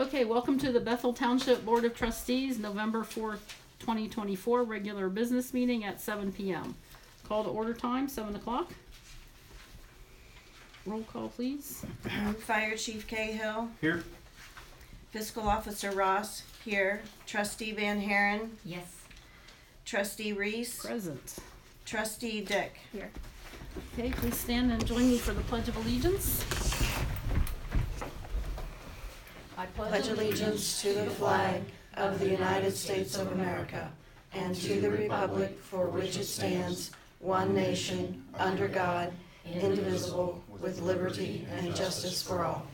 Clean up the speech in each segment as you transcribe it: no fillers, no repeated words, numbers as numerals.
Okay, welcome to the Bethel Township Board of Trustees, November 4th, 2024, regular business meeting at 7 p.m. Call to order time, 7 o'clock. Roll call, please. Fire Chief Cahill. Here. Fiscal Officer Ross. Here. Trustee Van Haren. Yes. Trustee Reese. Present. Trustee Dick. Here. Okay, please stand and join me for the Pledge of Allegiance. I Pledge allegiance to the flag of the United States of America and to the republic for which it stands, one nation, under God, indivisible, with liberty and justice for all.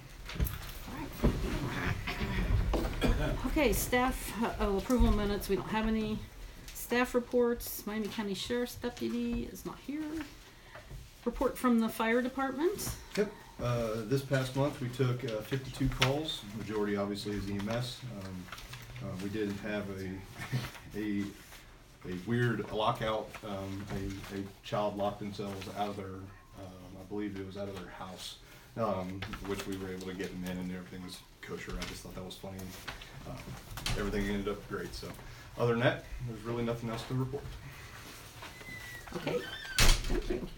Okay, staff approval minutes. We don't have any staff reports. Miami County Sheriff's Deputy is not here. Report from the fire department. Yep. This past month we took 52 calls. Majority obviously is EMS. We did have a weird lockout. A child locked themselves out of their, I believe it was out of their house, which we were able to get them in, and everything was kosher. I just thought that was funny. Everything ended up great. So, other than that, there's really nothing else to report. Okay, thank you.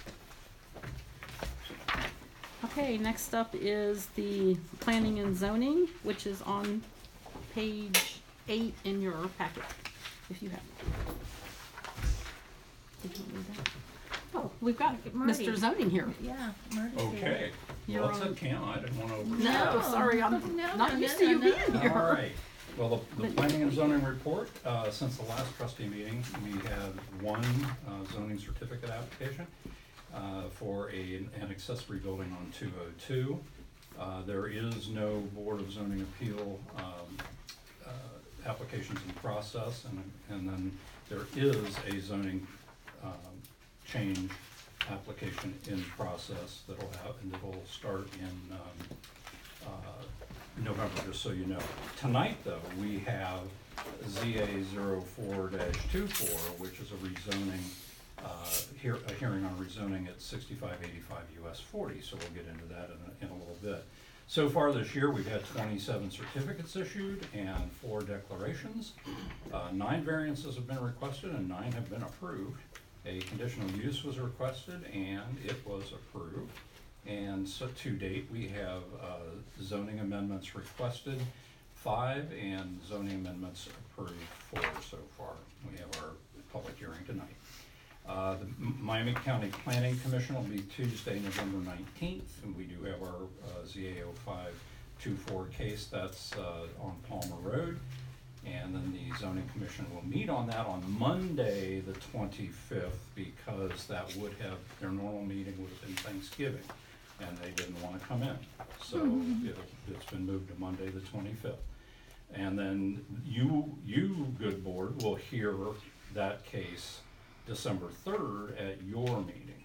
Okay, next up is the planning and zoning, which is on page 8 in your packet, if you have it. Did you read that? Oh, we've got Marty. Mr. Zoning here. Yeah, Marty's here. Okay, You're well, that's on- a count, I didn't wanna over. No, sorry, I'm not used to you being here. All right, well, the planning and zoning report, since the last trustee meeting, we had one zoning certificate application for an accessory building on 202. There is no Board of Zoning Appeal applications in process, and then there is a zoning change application in process that'll start in November, just so you know. Tonight, though, we have ZA 04-24, which is a rezoning, a hearing on rezoning at 6585 US 40, so we'll get into that in a little bit. So far this year, we've had 27 certificates issued and 4 declarations. 9 variances have been requested and 9 have been approved. A conditional use was requested and it was approved. And so to date, we have zoning amendments requested 5 and zoning amendments approved 4 so far. We have our public hearing tonight. The Miami County Planning Commission will be Tuesday, November 19th, and we do have our ZA 0524 case that's on Palmer Road. And then the zoning commission will meet on that on Monday, the 25th, because that would have, their normal meeting would have been Thanksgiving, and they didn't want to come in. So it's been moved to Monday, the 25th. And then you good board, will hear that case December 3rd at your meeting.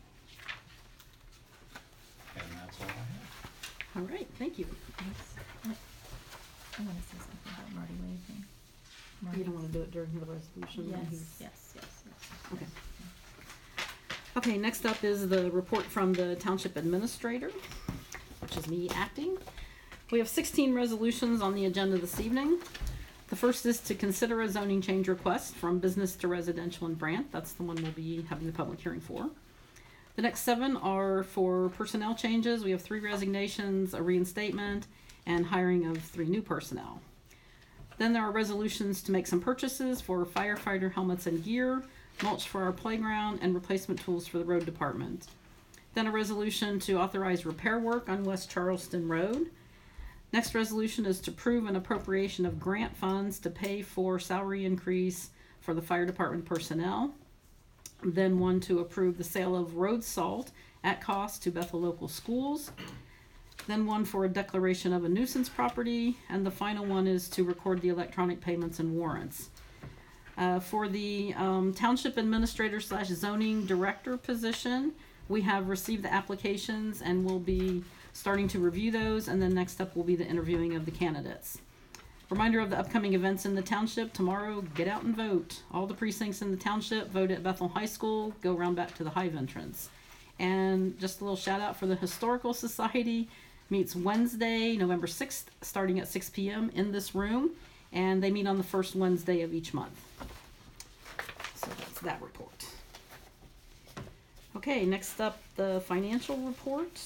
And that's all I have. All right, thank you. I want to say something about Marty waving. You don't want to do it during the resolution? when he's- Yes. Okay. Okay, next up is the report from the Township Administrator, which is me acting. We have 16 resolutions on the agenda this evening. The first is to consider a zoning change request from business to residential in Brant. That's the one we'll be having the public hearing for. The next 7 are for personnel changes. We have 3 resignations, a reinstatement, and hiring of 3 new personnel. Then there are resolutions to make some purchases for firefighter helmets and gear, mulch for our playground, and replacement tools for the road department. Then a resolution to authorize repair work on West Charleston Road. Next resolution is to approve an appropriation of grant funds to pay for salary increase for the fire department personnel. Then one to approve the sale of road salt at cost to Bethel local schools. Then one for a declaration of a nuisance property, and the final one is to record the electronic payments and warrants. For the Township Administrator / Zoning Director position, we have received the applications and we'll be starting to review those, and then next up will be the interviewing of the candidates. Reminder of the upcoming events in the township. Tomorrow, get out and vote. All the precincts in the township vote at Bethel High School, go around back to the Hive entrance. And just a little shout out for the Historical Society. meets Wednesday, November 6th, starting at 6 p.m. in this room, and they meet on the first Wednesday of each month. So that's that report. Okay, next up, the financial report.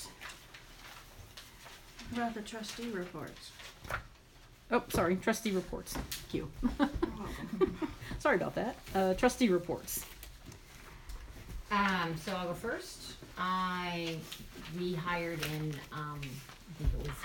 How about the trustee reports? Oh, sorry, trustee reports. Thank you. You're welcome. Sorry about that. Trustee reports. So I'll go first. I rehired in, I think it was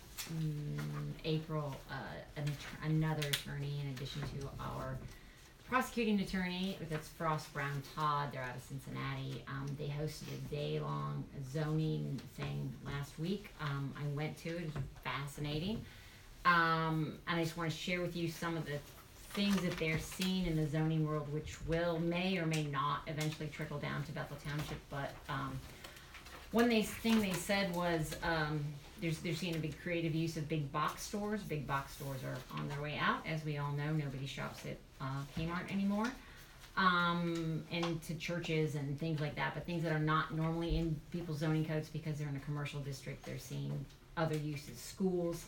April, another attorney in addition to our prosecuting attorney. That's Frost Brown Todd. They're out of Cincinnati. They hosted a day-long zoning thing last week. I went to it. It was fascinating. And I just want to share with you some of the things that they're seeing in the zoning world, which may or may not eventually trickle down to Bethel Township. But one thing they said was they're seeing a big creative use of big box stores. Big box stores are on their way out. As we all know, nobody shops at Kmart anymore. And to churches and things like that, but things that are not normally in people's zoning codes because they're in a commercial district. They're seeing other uses, schools.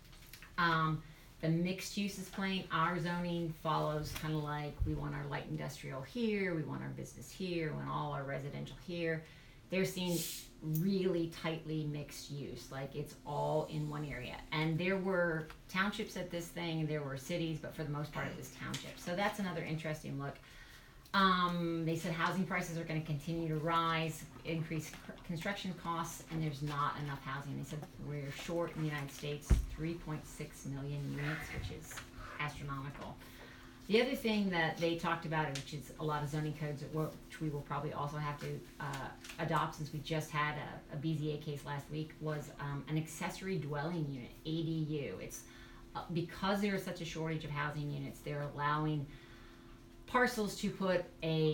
The mixed use is playing. Our zoning follows kind of like we want our light industrial here, we want our business here, we want all our residential here. They're seeing really tightly mixed use, like it's all in one area. And there were townships at this thing, and there were cities, but for the most part it was townships. So that's another interesting look. They said housing prices are going to continue to rise, increase construction costs, and there's not enough housing. They said we're short in the United States 3.6 million units, which is astronomical. The other thing that they talked about, which is a lot of zoning codes, which we will probably also have to adopt since we just had a BZA case last week, was an accessory dwelling unit, ADU. It's because there is such a shortage of housing units, they're allowing parcels to put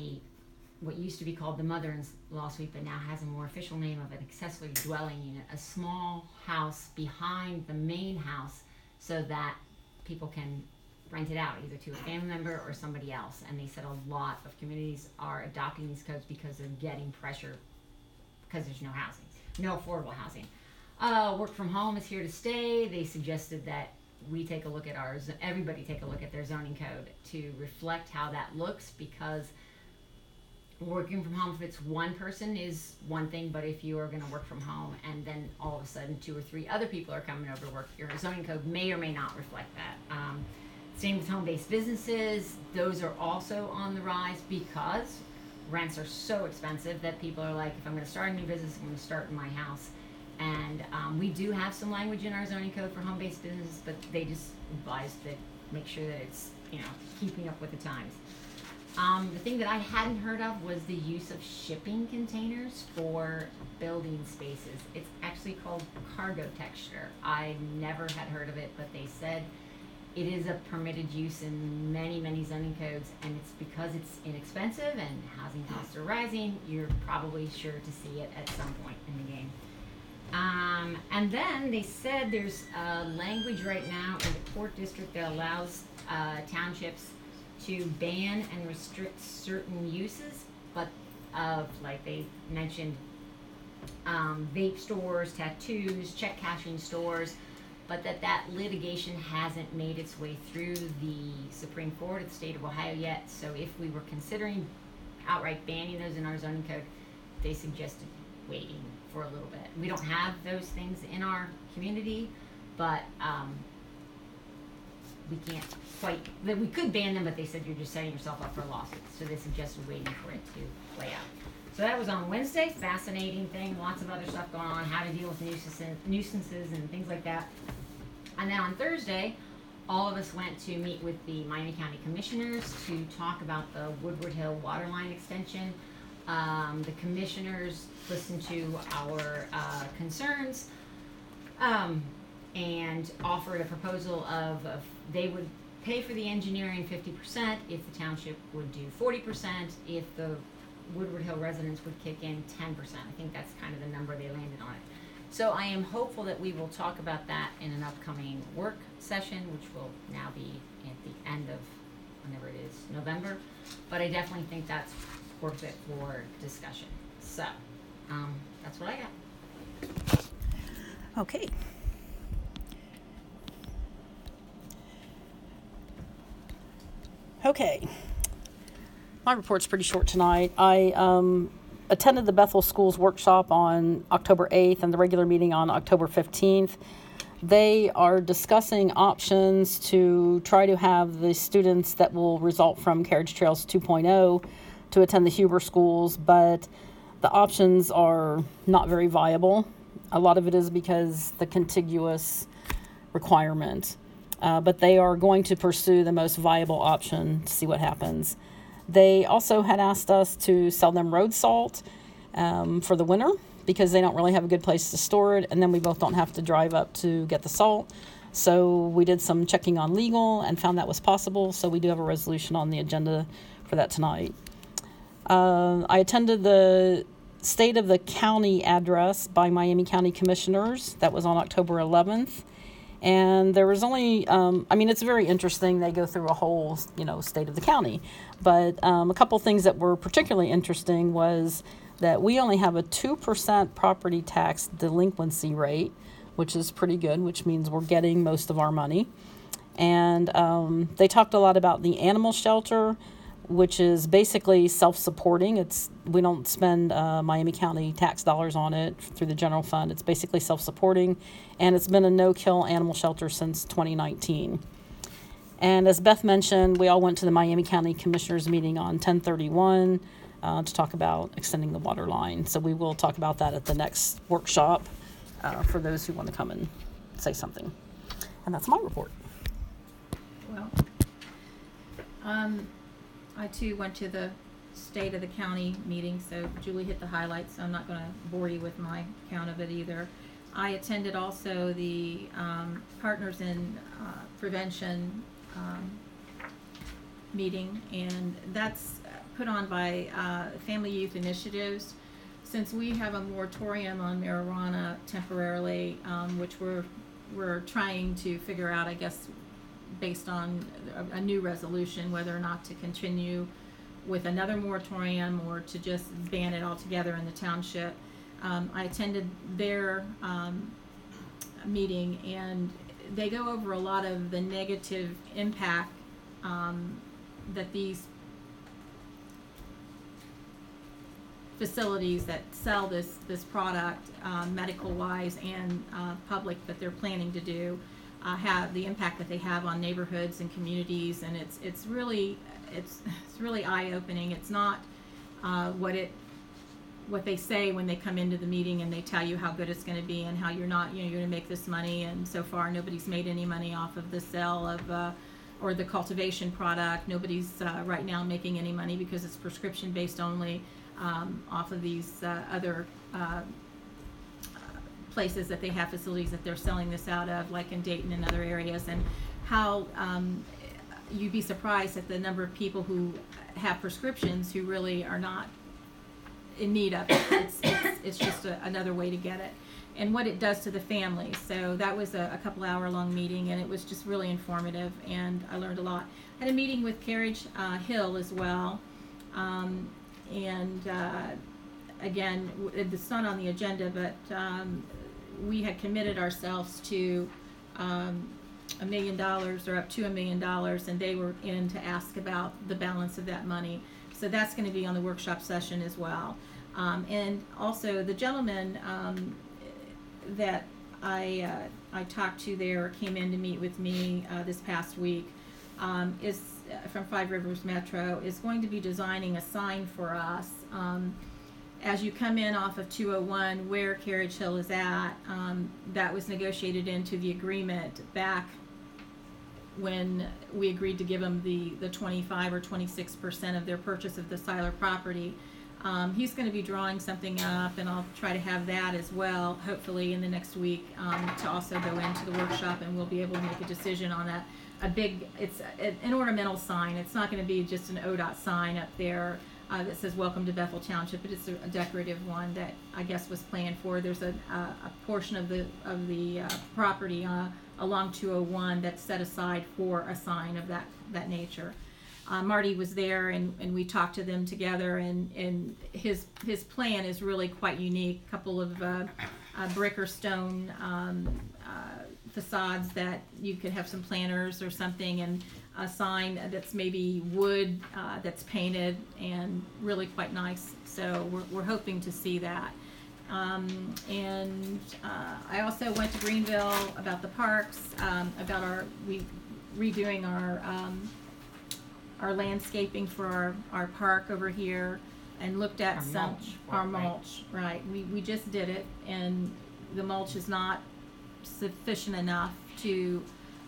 what used to be called the mother-in-law suite, but now has a more official name of an accessory dwelling unit, a small house behind the main house so that people can rent it out either to a family member or somebody else. And they said a lot of communities are adopting these codes because they're getting pressure because there's no housing, no affordable housing. Work from home is here to stay. They suggested that we take a look at everybody take a look at their zoning code to reflect how that looks, because working from home, if it's one person, is one thing, but if you are going to work from home and then all of a sudden 2 or 3 other people are coming over to work, your zoning code may or may not reflect that. Same with home-based businesses. Those are also on the rise because rents are so expensive that people are like, if I'm going to start a new business, I'm going to start in my house. And we do have some language in our zoning code for home-based businesses, but they just advise that make sure that it's, keeping up with the times. The thing that I hadn't heard of was the use of shipping containers for building spaces. It's actually called cargo texture. I never had heard of it, but they said it is a permitted use in many, many zoning codes, and it's because it's inexpensive and housing costs are rising, you're probably sure to see it at some point in the game. And then they said there's language right now in the court district that allows townships to ban and restrict certain uses, but like they mentioned, vape stores, tattoos, check cashing stores, but that litigation hasn't made its way through the Supreme Court of the state of Ohio yet. So if we were considering outright banning those in our zoning code, they suggested waiting for a little bit. We don't have those things in our community, but we can't quite, we could ban them, but they said you're just setting yourself up for a lawsuit. So they suggested waiting for it to play out. So that was on Wednesday, fascinating thing, lots of other stuff going on, how to deal with nuisances and things like that. And then on Thursday, all of us went to meet with the Miami County Commissioners to talk about the Woodward Hill waterline extension. The commissioners listened to our concerns and offered a proposal of they would pay for the engineering 50% if the township would do 40%, if the Woodward Hill residents would kick in 10%. I think that's kind of the number they landed on it. So I am hopeful that we will talk about that in an upcoming work session, which will now be at the end of whenever it is, November. But I definitely think that's worth it for discussion. So, that's what I got. Okay. Okay. My report's pretty short tonight. I attended the Bethel Schools workshop on October 8th and the regular meeting on October 15th. They are discussing options to try to have the students that will result from Carriage Trails 2.0 to attend the Huber schools, but the options are not very viable. A lot of it is because the contiguous requirement. But they are going to pursue the most viable option to see what happens. They also had asked us to sell them road salt for the winter because they don't really have a good place to store it, and then we both don't have to drive up to get the salt. So we did some checking on legal and found that was possible, so we do have a resolution on the agenda for that tonight. I attended the State of the County address by Miami County Commissioners. That was on October 11th. And there was only, it's very interesting. They go through a whole, state of the county. But a couple things that were particularly interesting was that we only have a 2% property tax delinquency rate, which is pretty good, which means we're getting most of our money. And they talked a lot about the animal shelter, which is basically self-supporting. We don't spend Miami County tax dollars on it through the general fund. It's basically self-supporting, and it's been a no-kill animal shelter since 2019. And as Beth mentioned, we all went to the Miami County Commissioners meeting on 10/31 to talk about extending the water line. So we will talk about that at the next workshop for those who want to come and say something. And that's my report. Well, I too went to the State of the County meeting, so Julie hit the highlights, so I'm not going to bore you with my count of it either. I attended also the Partners in Prevention meeting, and that's put on by Family Youth Initiatives. Since we have a moratorium on marijuana temporarily, which we're trying to figure out, I guess, based on a new resolution, whether or not to continue with another moratorium or to just ban it altogether in the township. I attended their meeting, and they go over a lot of the negative impact that these facilities that sell this product, medical wise and public, that they're planning to do, have the impact that they have on neighborhoods and communities, and it's really eye-opening. It's not what they say when they come into the meeting and they tell you how good it's going to be and how you're going to make this money, and so far nobody's made any money off of the sale of or the cultivation product. Nobody's right now making any money because it's prescription based only off of these other places that they have facilities that they're selling this out of, like in Dayton and other areas, and how you'd be surprised at the number of people who have prescriptions who really are not in need of it. It's just another way to get it, and what it does to the family. So that was a couple hour long meeting, and it was just really informative, and I learned a lot. I had a meeting with Carriage Hill as well, and again, it's not on the agenda, but we had committed ourselves to $1 million, or up to $1 million, and they were in to ask about the balance of that money. So that's going to be on the workshop session as well. And also the gentleman that I talked to there, came in to meet with me this past week, is from Five Rivers Metro, is going to be designing a sign for us. As you come in off of 201, where Carriage Hill is at, that was negotiated into the agreement back when we agreed to give them the 25 or 26% of their purchase of the Seiler property. He's going to be drawing something up, and I'll try to have that as well, hopefully in the next week, to also go into the workshop, and we'll be able to make a decision on that. It's an ornamental sign. It's not going to be just an ODOT sign up there that says "Welcome to Bethel Township," but it's a decorative one that I guess was planned for. There's a portion of the property along 201 that's set aside for a sign of that nature. Marty was there, and we talked to them together, and his plan is really quite unique. A couple of brick or stone facades that you could have some planters or something, and a sign that's maybe wood that's painted and really quite nice. So we're hoping to see that. And I also went to Greenville about the parks, about redoing our landscaping for our park over here, and looked at our mulch, right. We just did it, and the mulch is not sufficient enough to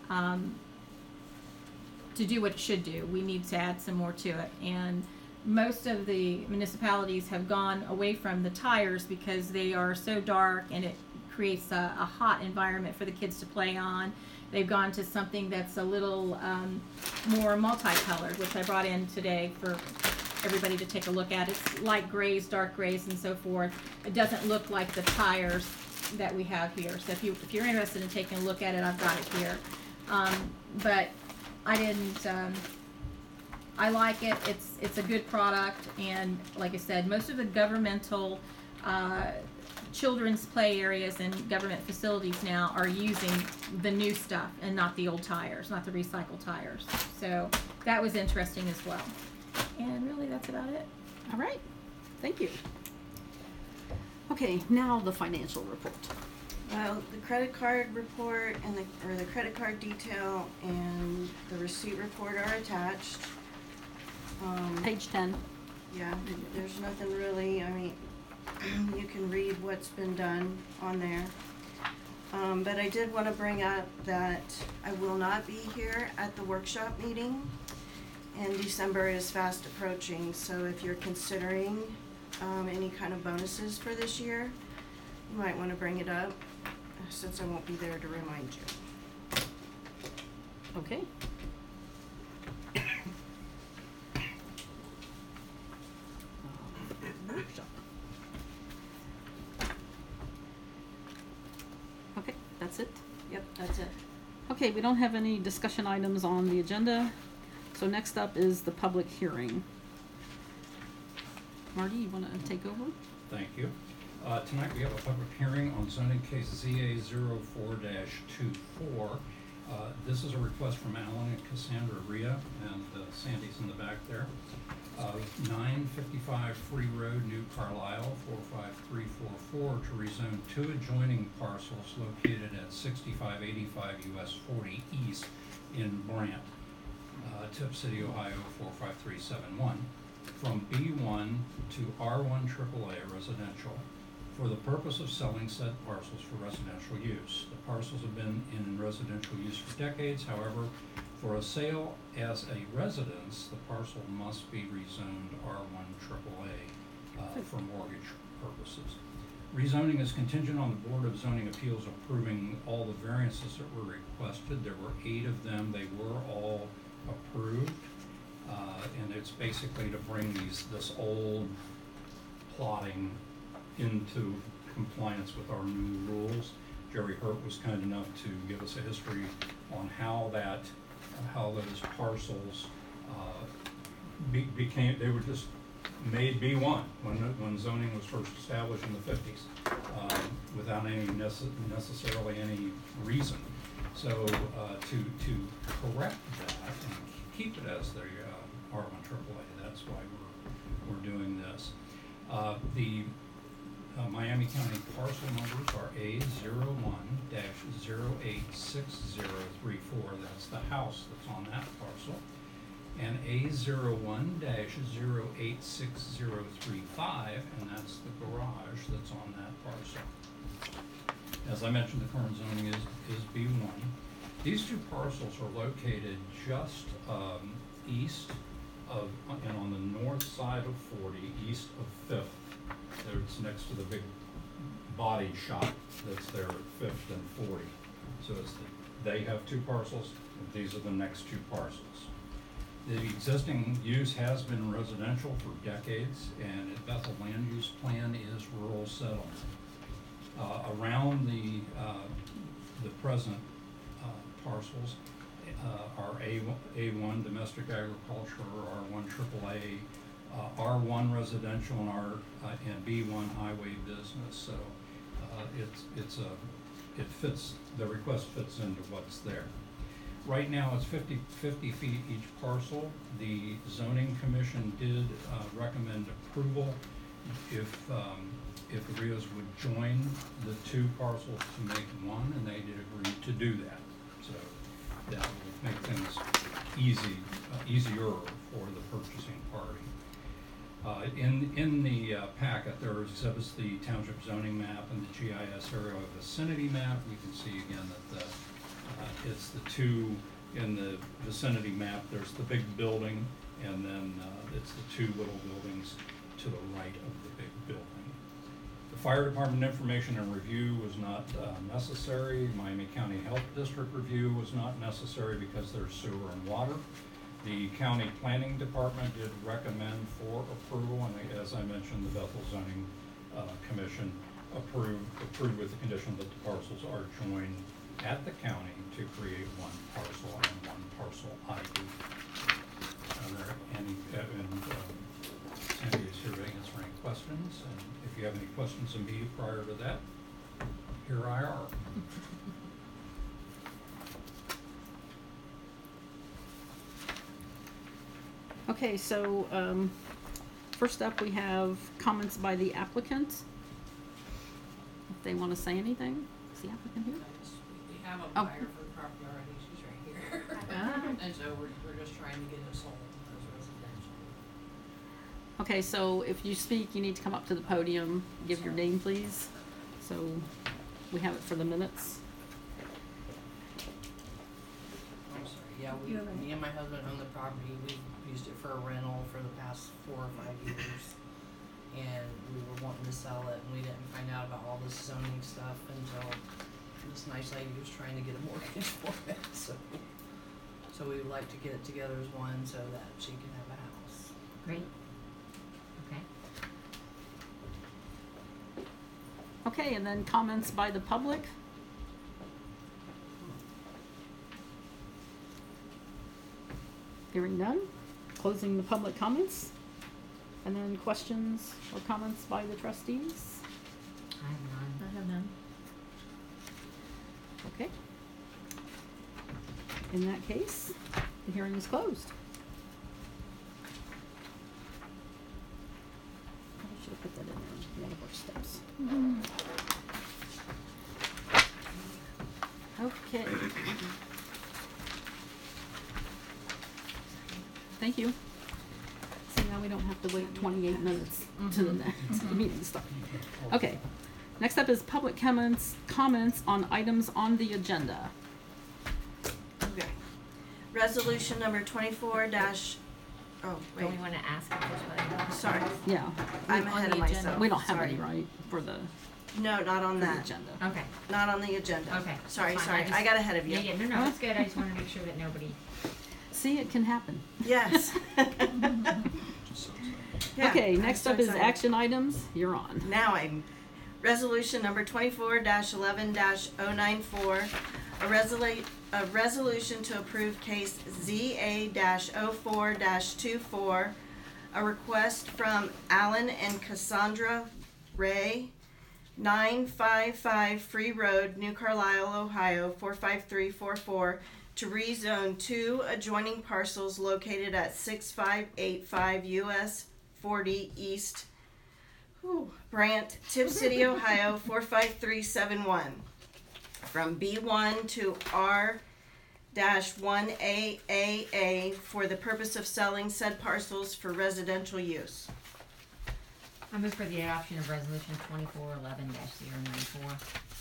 do what it should do. We need to add some more to it, and most of the municipalities have gone away from the tires because they are so dark and it creates a hot environment for the kids to play on. They've gone to something that's a little more multicolored, which I brought in today for everybody to take a look at. It's light grays, dark grays, and so forth. It doesn't look like the tires that we have here. So if you're interested in taking a look at it, I've got it here. But I didn't. I like it. It's a good product, and like I said, most of the governmental children's play areas and government facilities now are using the new stuff and not the old tires, not the recycled tires. So that was interesting as well. And really, that's about it. All right, thank you. Okay, now the financial report. Well, the credit card report and the credit card detail and the receipt report are attached. Page 10. Yeah, there's nothing really, I mean, you can read what's been done on there. But I did want to bring up that I will not be here at the workshop meeting, and December is fast approaching, so if you're considering any kind of bonuses for this year, you might want to bring it up, since I won't be there to remind you. Okay. Workshop. Okay, that's it. Yep, that's it. Okay, we don't have any discussion items on the agenda. So next up is the public hearing. Marty, you want to take over? Thank you. Tonight we have a public hearing on zoning case ZA04-24. This is a request from Alan and Cassandra Rhea, and Sandy's in the back there. 955 Free Road, New Carlisle, 45344, to rezone two adjoining parcels located at 6585 US 40 East in Brant, Tip City, Ohio 45371, from B1 to R1 AAA residential for the purpose of selling said parcels for residential use. The parcels have been in residential use for decades. However, for a sale as a residence, the parcel must be rezoned R1 AAA for mortgage purposes. Rezoning is contingent on the Board of Zoning Appeals approving all the variances that were requested. There were 8 of them. They were all approved. And it's basically to bring this old plotting into compliance with our new rules. Jerry Hurt was kind enough to give us a history on how those parcels became, they were just made B1 when zoning was first established in the 50s, without any necessarily any reason. So to correct that and keep it as the R1 AAA, that's why we're doing this. The Miami County parcel numbers are A01-086034, that's the house that's on that parcel, and A01-086035, and that's the garage that's on that parcel. As I mentioned, the current zoning is B1. These two parcels are located just east of, and on the north side of 40, east of 5th. It's next to the big body shop that's there at 5th and 40. So they have 2 parcels, and these are the next 2 parcels. The existing use has been residential for decades, and at Bethel land use plan is rural settlement. Around the present parcels are A1 domestic agriculture, R1 AAA, R1 residential, and B1 highway business. So it fits, the request fits into what's there. Right now, it's 50 feet each parcel. The zoning commission did recommend approval if the Rios would join the two parcels to make one, and they did agree to do that. So that will make things easier for the purchasing party. In the packet, there exhibits the township zoning map and the GIS area vicinity map. You can see again that it's the two in the vicinity map. There's the big building, and then it's the two little buildings to the right of the big building. The fire department information and review was not necessary. Miami County Health District review was not necessary because there's sewer and water. The county planning department did recommend for approval, and as I mentioned, the Bethel zoning commission approved with the condition that the parcels are joined at the county to create one parcel and one parcel ID. Are there any, Sandy is here to answer any questions, and if you have any questions of me prior to that, here I are. Okay, so, first up, we have comments by the applicant. If they wanna say anything, is the applicant here? We have a Oh. buyer for the property already, she's right here. Ah. And so we're just trying to get it sold as residential. Okay, so if you speak, you need to come up to the podium, give your name, please, so we have it for the minutes. I'm sorry, yeah, me and my husband own the property, we've used it for a rental for the past 4 or 5 years. And we were wanting to sell it, and we didn't find out about all this zoning stuff until this nice lady was trying to get a mortgage for it, so we would like to get it together as one so that she can have a house. Great. Okay. Okay, and then comments by the public. Hearing none, closing the public comments. And then questions or comments by the trustees. I have none. I have none. Okay. In that case, the hearing is closed. I should have put that in there, one of our steps. Okay. Thank you. So now we don't have to wait 28 minutes to the next meeting start. Okay. Next up is public comments on items on the agenda. Okay. Resolution number 24 dash, oh, wait, Don't we wanna ask if there's one? sorry, Yeah. I'm On ahead the of agenda. myself. We don't have Sorry. any, right, for the No, not on that, agenda. Okay, not on the agenda. okay. Sorry, fine. sorry, I got ahead of you. Yeah, no, it's good, I just wanna make sure that nobody, See, it can happen. Yes. Yeah, Okay, I'm next so up is excited. action items. You're on. Now I'm, resolution number 24-11-094, a resolution to approve case ZA-04-24, a request from Alan and Cassandra Ray, 955 Free Road, New Carlisle, Ohio, 45344, to rezone 2 adjoining parcels located at 6585 US 40 East Brant, Tip City, Ohio, 45371. From B1 to R-1AAA for the purpose of selling said parcels for residential use. I move for the adoption of resolution 2411-094.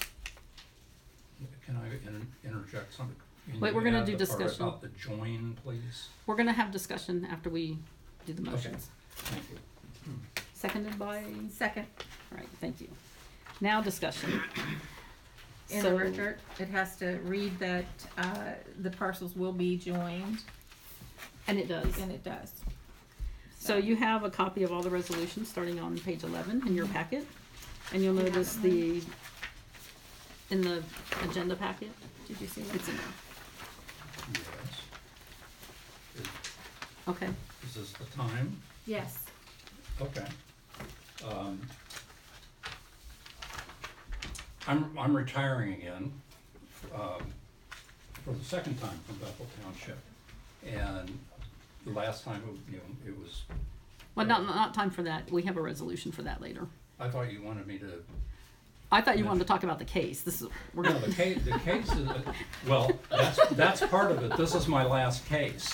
Can I interject something? Can Wait, you we're gonna add do the part discussion. about the join, please? We're gonna have discussion after we do the Okay. motions. Thank you. Seconded by, Second, all right, thank you. Now discussion. in So- the record, it has to read that, the parcels will be joined, And it does. and it does. So you have a copy of all the resolutions starting on page 11 in your packet. And you'll notice in the agenda packet, did you see that? It's in there. Yes. Okay. Is this the time? Yes. Okay. I'm retiring again, for the second time from Bethel Township. And the last time, it was, Well, not time for that. We have a resolution for that later. I thought you wanted me to, I thought you wanted to talk about the case. We're no, gonna, the case is, well, that's part of it. This is my last case.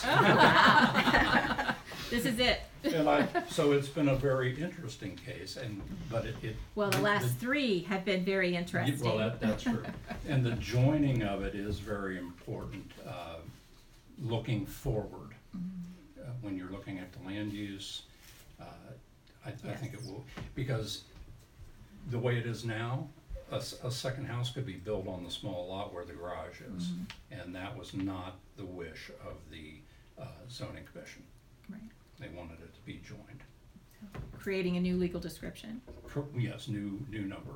This is it. And so it's been a very interesting case, but it. Well, the last three have been very interesting. Well, that's true. And the joining of it is very important, looking forward. When you're looking at the land use, I think it will, because the way it is now, a second house could be built on the small lot where the garage is. And that was not the wish of the zoning commission. Right. They wanted it to be joined. Creating a new legal description. Yes, new number.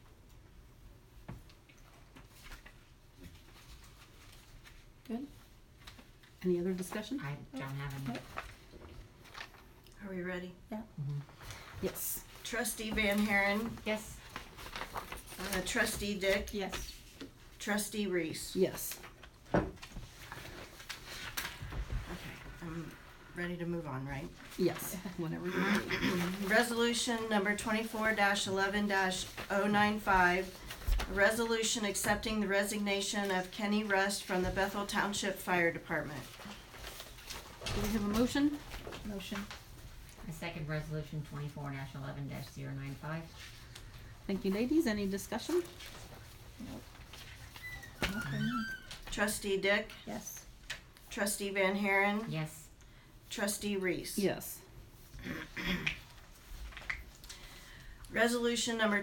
Good. any other discussion? I don't have any. Are we ready? Yes. Trustee Van Haren, Yes. Trustee Dick, Yes. Trustee Reese. Yes. Okay, I'm ready to move on, right? Yes. Whenever you're ready. Resolution number 24-11-095, a resolution accepting the resignation of Kenny Rust from the Bethel Township Fire Department. Do we have a motion? Motion. I second resolution 24-11-095. Thank you, ladies. Any discussion? Trustee Dick, Yes. Trustee Van Haren, Yes. Trustee Reese. Yes. Resolution number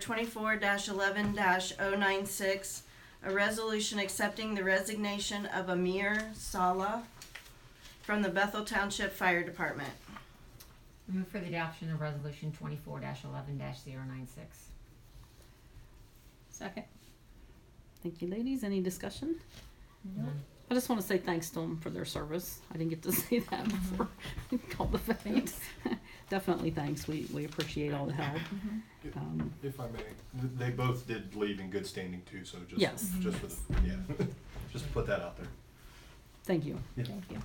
24-11-096, a resolution accepting the resignation of Amir Sala from the Bethel Township Fire Department. Move for the adoption of resolution 24-11-096. Second. Thank you, ladies. Any discussion? None. I just want to say thanks to them for their service. I didn't get to say that before I called the vote. Definitely thanks. We appreciate all the help. If I may, they both did leave in good standing too, so just, Yes. just for the, yeah, just to put that out there. Thank you. Yeah. Thank you.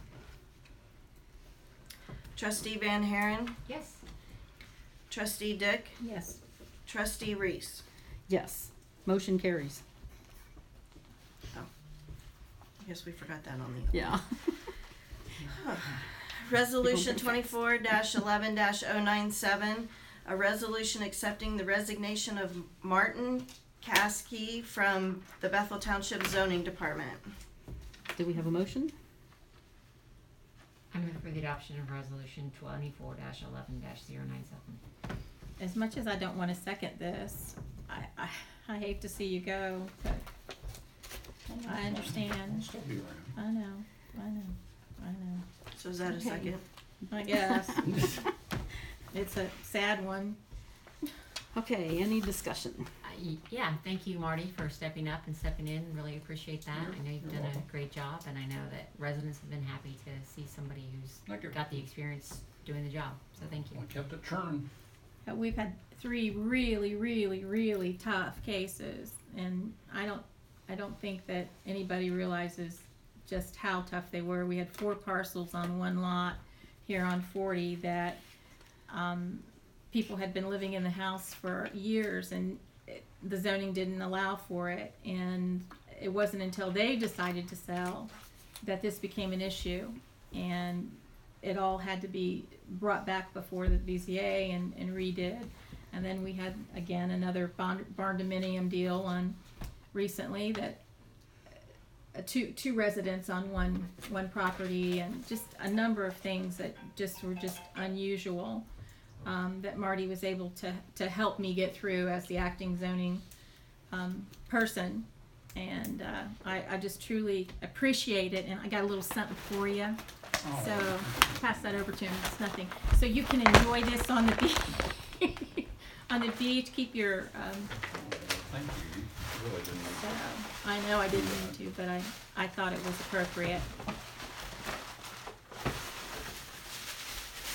Trustee Van Haren, Yes. Trustee Dick, Yes. Trustee Reese. Yes. Motion carries. I guess we forgot that on the. Yeah. Resolution 24-11-097, a resolution accepting the resignation of Martin Caskey from the Bethel Township Zoning Department. Do we have a motion? I move for the adoption of resolution 24-11-097. As much as I don't want to second this, I hate to see you go, but I I'll understand. still be around. I know. So is that a Okay. second? I guess. It's a sad one. Okay, any discussion? Yeah, thank you, Marty, for stepping up and stepping in. Really appreciate that. I know you've You're done welcome. a great job, and I know that residents have been happy to see somebody Thank you. who's got the experience doing the job. So thank you. I kept it churning. We've had 3 really, really, really tough cases, and I don't think that anybody realizes just how tough they were. We had 4 parcels on one lot here on 40 that people had been living in the house for years, and the zoning didn't allow for it. And it wasn't until they decided to sell that this became an issue, and it all had to be brought back before the BZA and redid. And then we had, again, another barn dominium deal on recently that two residents on one property, and just a number of things that were just unusual, that Marty was able to help me get through as the acting zoning person. And I just truly appreciate it, and I got a little something for you. Oh. So pass that over to him. It's nothing. So you can enjoy this on the beach. On the beach, keep your. Thank you. You really didn't. So, I know I didn't mean to, but I thought it was appropriate.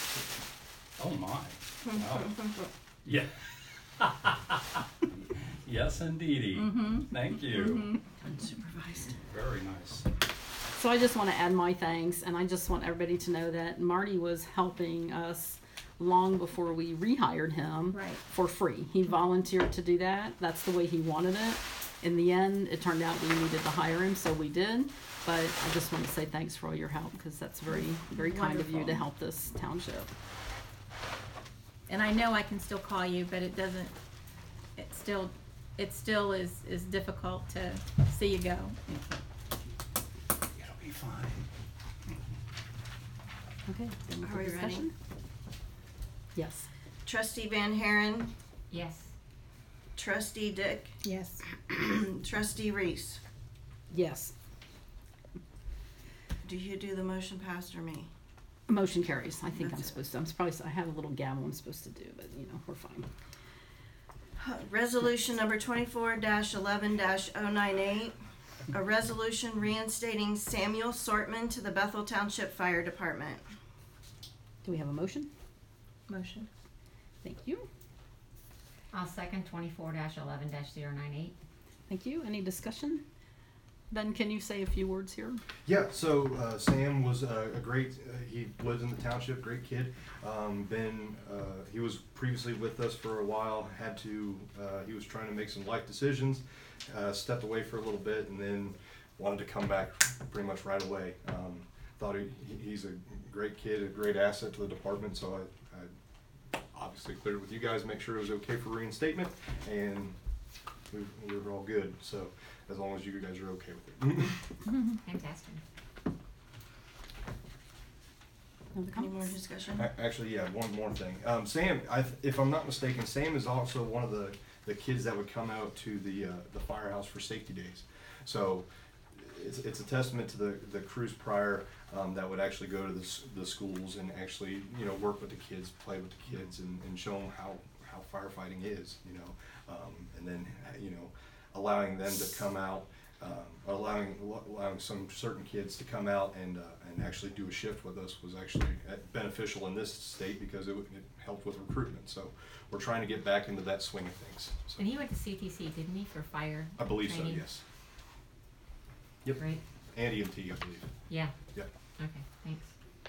Oh my. Wow. Yeah. Yes, indeedy. Thank you. Unsupervised. Very nice. So I just want to add my thanks, and I just want everybody to know that Marty was helping us long before we rehired him Right. for free. He volunteered to do that. That's the way he wanted it. In the end, it turned out we needed to hire him, so we did. But I just want to say thanks for all your help, because that's very, very kind of you to Wonderful. help this township. And I know I can still call you, but it doesn't, it still is difficult to see you go. It'll be fine. Okay, then Are for we ready? discussion? Yes. Trustee Van Haren, Yes. Trustee Dick, Yes. Trustee Reese. Yes. Do you do the motion passed or me? Motion carries. I think I'm That's it. supposed to. I have a little gavel I'm supposed to do, but you know, we're fine. Resolution number 24-11-098, a resolution reinstating Samuel Sortman to the Bethel Township Fire Department. Do we have a motion? Motion. Thank you. I'll second 24-11-098. Thank you. Any discussion? Ben, can you say a few words here? Yeah, so Sam was a great, he lives in the township, great kid. He was previously with us for a while, he was trying to make some life decisions, stepped away for a little bit, and then wanted to come back pretty much right away. Thought he's a great kid, a great asset to the department, so I obviously cleared with you guys, make sure it was okay for reinstatement, and we were all good, so as long as you guys are okay with it. Fantastic. Other Any more comments? discussion? Actually, yeah, one more thing. Sam, if I'm not mistaken, Sam is also one of the kids that would come out to the firehouse for safety days. So it's a testament to the crews prior that would actually go to the schools and actually, you know, work with the kids, play with the kids, and show them how firefighting is, you know, and then, you know, allowing them to come out, allowing some certain kids to come out and actually do a shift with us was actually beneficial in this state because it helped with recruitment. So we're trying to get back into that swing of things. So And he went to CTC, didn't he, for fire I believe so, training? yes. Yep. Great. And EMT, I believe. Yeah. Yep. Okay, thanks.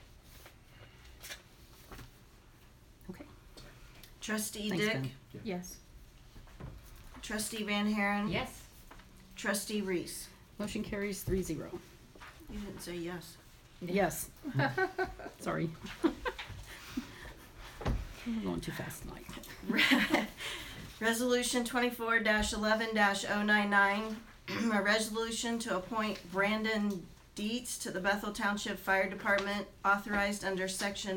Okay. Trustee Thanks, Dick, Ben. Yes. Trustee Van Haren. Yes. Trustee Reese. Motion carries 3-0. You didn't say yes. Yes. Sorry. We're going too fast tonight. Resolution 24-11-099, a resolution to appoint Brandon Dietz to the Bethel Township Fire Department, authorized under section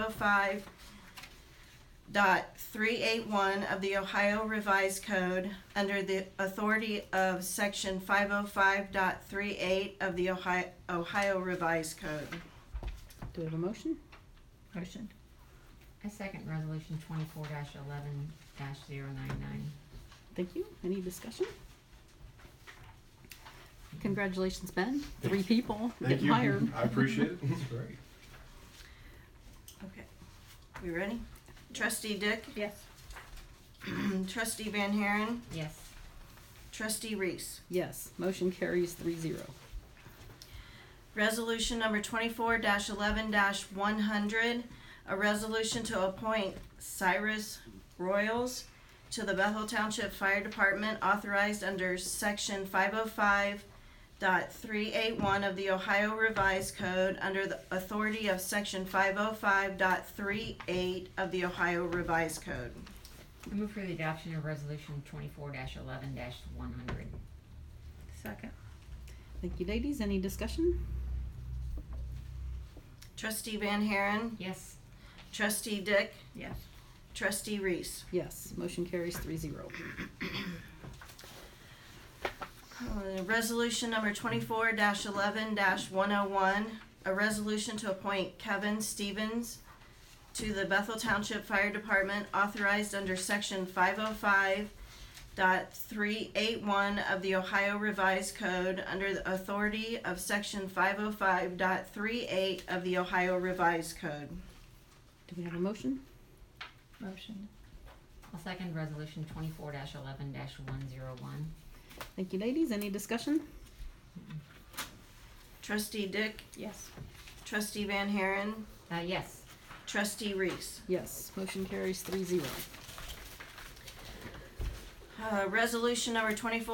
505.381 of the Ohio Revised Code, under the authority of section 505.38 of the Ohio Revised Code. Do we have a motion? Motion. I second resolution 24-11-099. Thank you. Any discussion? Congratulations, Ben. 3 people Thank getting you. hired. I appreciate it. That's great. Okay, we ready? Trustee Dick, Yes. Trustee Van Haren, Yes. Trustee Reese. Yes. Motion carries 3-0. Resolution number 24-11-100, a resolution to appoint Cyrus Royals to the Bethel Township Fire Department, authorized under section 505.381 of the Ohio Revised Code, under the authority of section 505.38 of the Ohio Revised Code. I move for the adoption of resolution 24-11-100. Second. Thank you, ladies. Any discussion? Trustee Van Haren, Yes. Trustee Dick, Yes. Trustee Reese. Yes. Motion carries 3-0. Resolution number 24-11-101, a resolution to appoint Kevin Stevens to the Bethel Township Fire Department, authorized under section 505.381 of the Ohio Revised Code, under the authority of section 505.38 of the Ohio Revised Code. Do we have a motion? Motion. I'll second resolution 24-11-101. Thank you, ladies. Any discussion? Trustee Dick, Yes. Trustee Van Haren, Yes. Trustee Reese. Yes, motion carries 3-0. Resolution number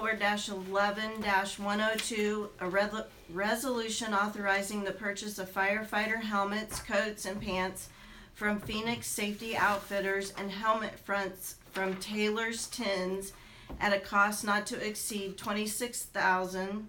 24-11-102, a resolution authorizing the purchase of firefighter helmets, coats, and pants from Phoenix Safety Outfitters and helmet fronts from Taylor's Tins at a cost not to exceed $26,000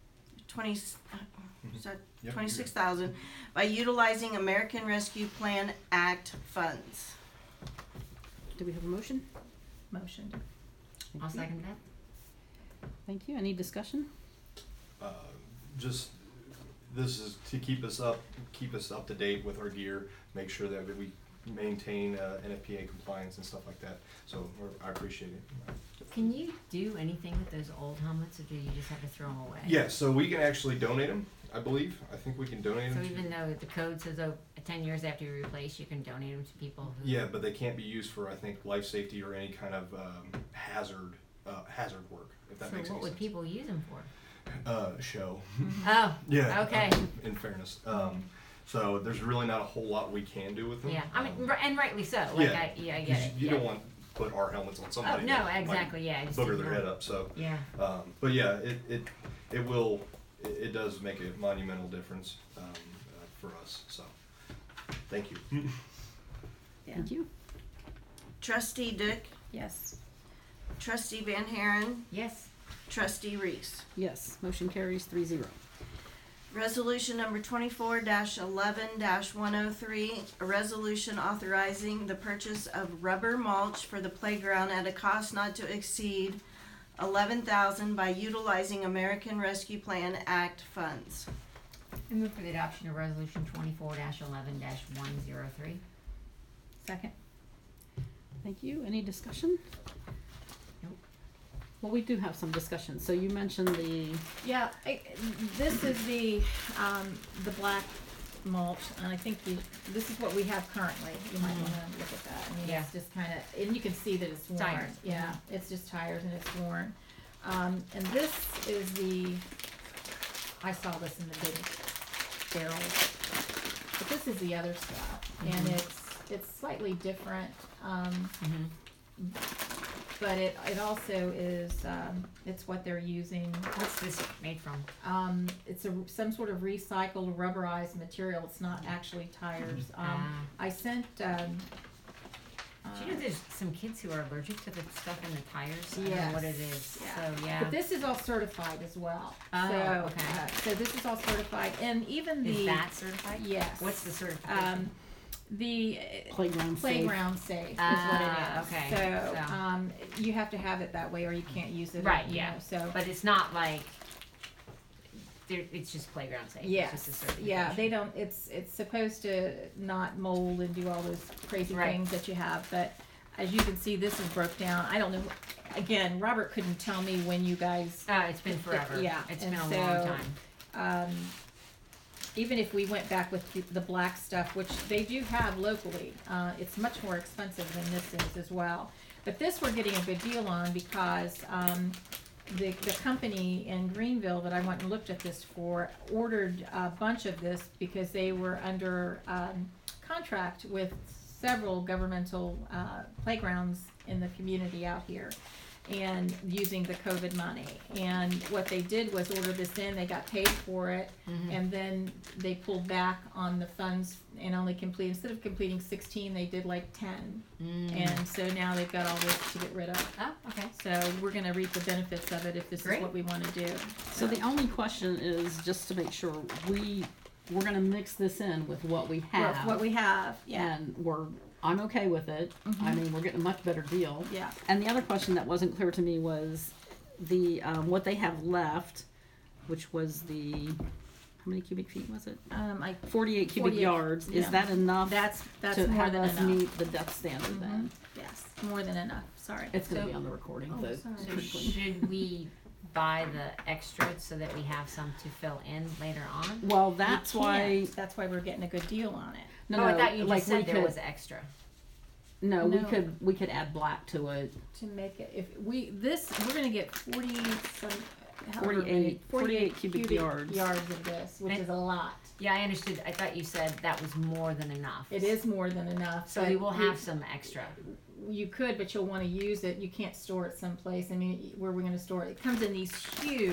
Yep. $26,000 by utilizing American Rescue Plan Act funds. Do we have a motion? Motion. Thank I'll you. second that. Thank you. Any discussion? Just, this is to keep us up to date with our gear, make sure that we maintain NFPA compliance and stuff like that. So I appreciate it. Can you do anything with those old helmets, or do you just have to throw them away? Yeah, so we can actually donate them, I believe. I think we can donate So them. even though the code says 10 years after you replace, you can donate them to people who... Yeah, but they can't be used for, I think, life safety or any kind of hazard work, if that So makes what any would sense. people use them for? Show. Oh, Yeah. okay. In fairness. So there's really not a whole lot we can do with them. Yeah, I mean, and rightly so. Like, Yeah. I get 'Cause it. you yeah. don't want to put our helmets on Oh, somebody. no, that might exactly, yeah. I just booger didn't their know. head up. So, Yeah. but yeah, it does make a monumental difference for us. So, thank you. Thank you. Trustee Dick, Yes. Trustee Van Haren, Yes. Trustee Reese. Yes, motion carries 3-0. Resolution number 24-11-103, a resolution authorizing the purchase of rubber mulch for the playground at a cost not to exceed $11,000 by utilizing American Rescue Plan Act funds. I move for the adoption of resolution 24-11-103. Second. Thank you. Any discussion? Nope. Well, we do have some discussion. So you mentioned the, Yeah, this is the black mulch, and I think this is what we have currently. You might Mhm. want to look at that. I mean, Yeah. it's just kind of, and you can see that it's worn. Tires. Yeah, it's just tires and it's worn. And this is I saw this in the big barrels, but this is the other stuff, and it's slightly different. But it also is, it's what they're using. What's this made from? It's some sort of recycled rubberized material. It's not actually tires. I sent, Do you know there's some kids who are allergic to the stuff in the tires? I don't know what it is. Yeah. So, yeah. but this is all certified as well. Oh, So, okay. so this is all certified, and even Is that certified? yes. What's the certification? The playground safe. playground safe is what it is. Okay, So, so. you have to have it that way, or you can't use it. Right, you yeah. know, so. But it's not like, it's just playground safe. Yes, It's just a yeah, certification. they don't, it's supposed to not mold and do all those crazy Right. things that you have, but as you can see, this is broke down. I don't know, again, Robert couldn't tell me when you guys, It's been forever. yeah, It's and been a so, long time. even if we went back with the black stuff, which they do have locally, it's much more expensive than this is as well. But this we're getting a good deal on because, the company in Greenville that I went and looked at this for ordered a bunch of this because they were under contract with several governmental playgrounds in the community out here and using the COVID money. And what they did was order this in, they got paid for it, and then they pulled back on the funds and only instead of completing 16, they did like 10. And so now they've got all this to get rid of. Oh, okay. So we're gonna reap the benefits of it if this Great. is what we wanna do. So the only question is just to make sure we're gonna mix this in with what we have. What we have, yeah, And I'm okay with it. I mean, we're getting a much better deal. yeah. And the other question that wasn't clear to me was the, what they have left, which was how many cubic feet was it? 48 cubic 48, yards. Is yeah. that enough That's to more have than us enough. meet the depth standard then? Yes, more than enough, sorry. It's gonna So- be on the recording, Oh, the sorry. So quickly. should we buy the extra so that we have some to fill in later on? Well, We that's can't. why, That's why we're getting a good deal on it. no, Oh, I thought you like just we said there could, was extra. No, No. we could add black to it. To make it, if we're gonna get 40 some, however 48 many- 48 cubic yards. yards of this, which And- is a lot. Yeah, I understood. I thought you said that was more than enough. It is more than enough. So but we will have some extra. You could, but you'll want to use it. You can't store it someplace. I mean, where we're going to store it? It comes in these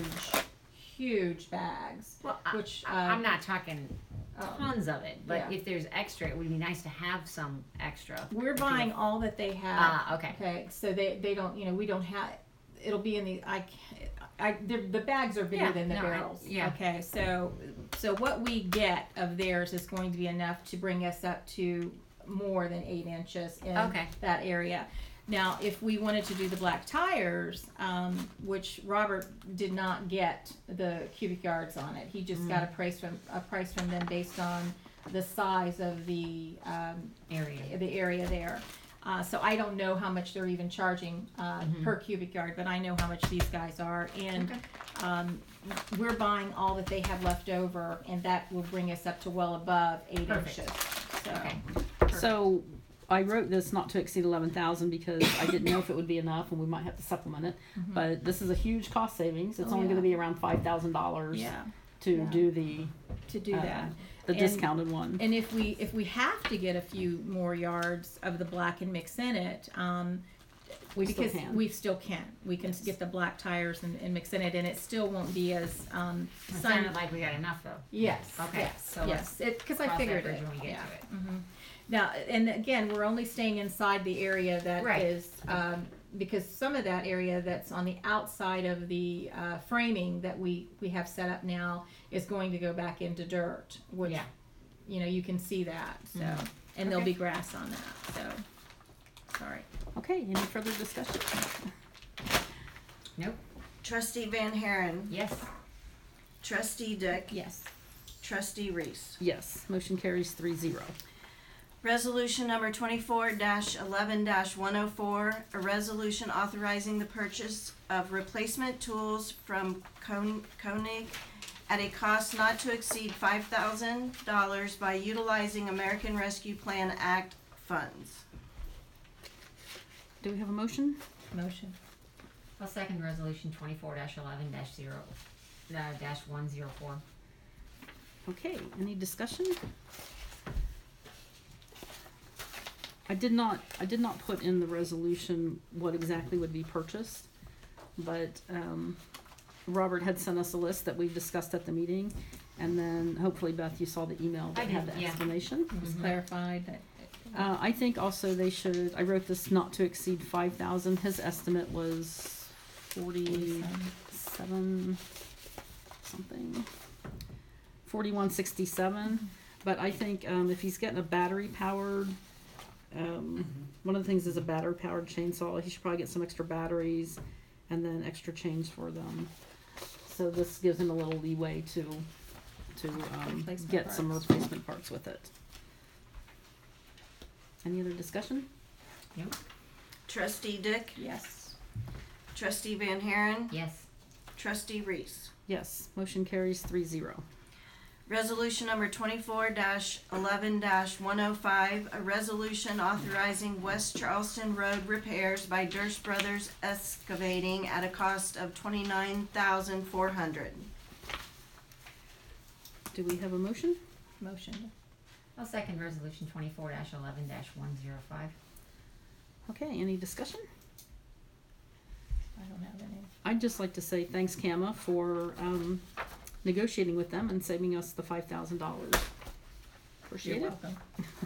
huge bags. Well, Which, I'm not talking um, tons of it, but yeah. if there's extra, it would be nice to have some extra. We're buying all that they have. Ah, okay. Okay, so they don't, we don't have. It'll be in the the bags are bigger Yeah, than the no, barrels. yeah. Okay, so what we get of theirs is going to be enough to bring us up to more than 8 inches in Okay. that area. Now, if we wanted to do the black tires, which Robert did not get the cubic yards on it, he just got a price from them based on the size of the area there. So I don't know how much they're even charging per cubic yard, but I know how much these guys are, and we're buying all that they have left over, and that will bring us up to well above 8 Perfect. inches. So. Okay. So I wrote this not to exceed 11,000 because I didn't know if it would be enough, and we might have to supplement it. But this is a huge cost savings. It's Oh, only yeah. going to be around $5,000 Yeah, to yeah. do the to do that. the And- discounted one. And if we have to get a few more yards of the black and mix in it, We still because can. we still can. We can get the black tires and mix in it, and it still won't be as It sun. sounded like we got enough though. Yes. Okay, Yes. so yes. Because I cross that figured bridge it. when we get Yeah. to it. Mhm. Now, and again, we're only staying inside the area that Right. is, because some of that area that's on the outside of the framing that we have set up now is going to go back into dirt, which, Yeah. you can see that. So, and there'll Okay. be grass on that. So, sorry. Okay, any further discussion? Nope. Trustee Van Haren, Yes. Trustee Dick, Yes. Trustee Reese. Yes, motion carries 3-0. Resolution number 24-11-104, a resolution authorizing the purchase of replacement tools from Koenig at a cost not to exceed $5,000 by utilizing American Rescue Plan Act funds. Do we have a motion? Motion. I'll second resolution 24-11-104. Okay, any discussion? I did not put in the resolution what exactly would be purchased, but Robert had sent us a list that we discussed at the meeting, and then hopefully Beth, you saw the email I that had did, the yeah. explanation. It was clarified that. I think also they should, I wrote this not to exceed 5,000, his estimate was 47 something, 4167, but I think if he's getting a battery powered, one of the things is a battery powered chainsaw, he should probably get some extra batteries and then extra chains for them. So this gives him a little leeway to Replacement get some parts. replacement parts with it. Any other discussion? Trustee Dick, Yes. Trustee Van Haren, Yes. Trustee Reese. Yes, motion carries 3-0. Resolution number 24-11-105, a resolution authorizing West Charleston Road repairs by Durst Brothers Excavating at a cost of $29,400. Do we have a motion? Motion. I'll second resolution 24-11-105. Okay, any discussion? I don't have any. I'd just like to say thanks, Kama, for negotiating with them and saving us the $5,000. Appreciate You're it. welcome.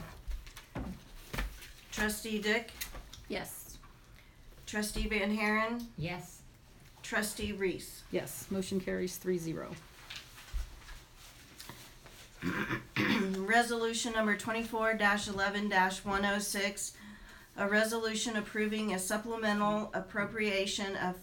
Trustee Dick, Yes. Trustee Van Haren, Yes. Trustee Reese. Yes, motion carries 3-0. Resolution number 24-11-106, a resolution approving a supplemental appropriation of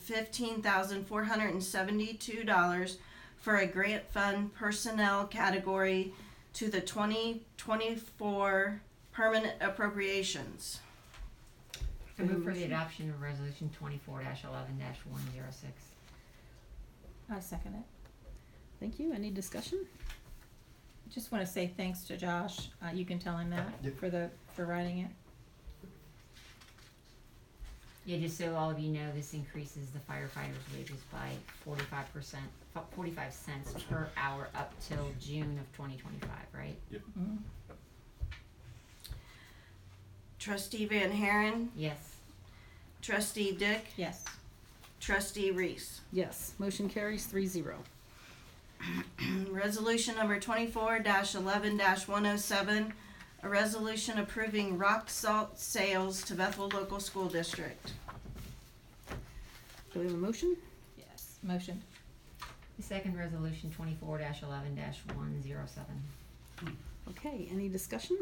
$15,472 for a grant fund personnel category to the 2024 permanent appropriations. I move for the adoption of resolution 24-11-106. I second it. Thank you. Any discussion? Just want to say thanks to Josh. You can tell him that Yep. for writing it. Yeah, just so all of you know, this increases the firefighters' wages by 45%, 45 cents per hour up till June of 2025, right? Trustee Van Haren, Yes. Trustee Dick, Yes. Trustee Reese. Yes, motion carries 3-0. Resolution number 24-11-107, a resolution approving rock salt sales to Bethel Local School District. Do we have a motion? Yes. Motion. The second resolution 24-11-107. Okay, any discussion?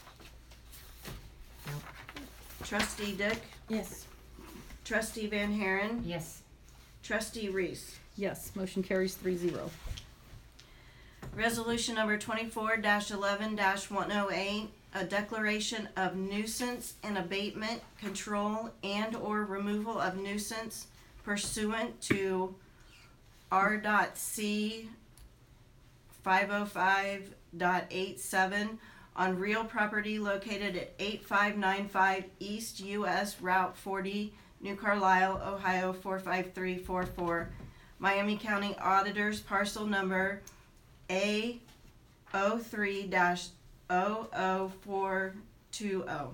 Nope. Trustee Dick, Yes. Trustee Van Haren, Yes. Trustee Reese. Yes, motion carries 3-0. Resolution number 24-11-108, a declaration of nuisance and abatement, control, and/or removal of nuisance pursuant to R.C. 505.87 on real property located at 8595 East US Route 40, New Carlisle, Ohio 45344. Miami County Auditors Parcel Number A03-00420.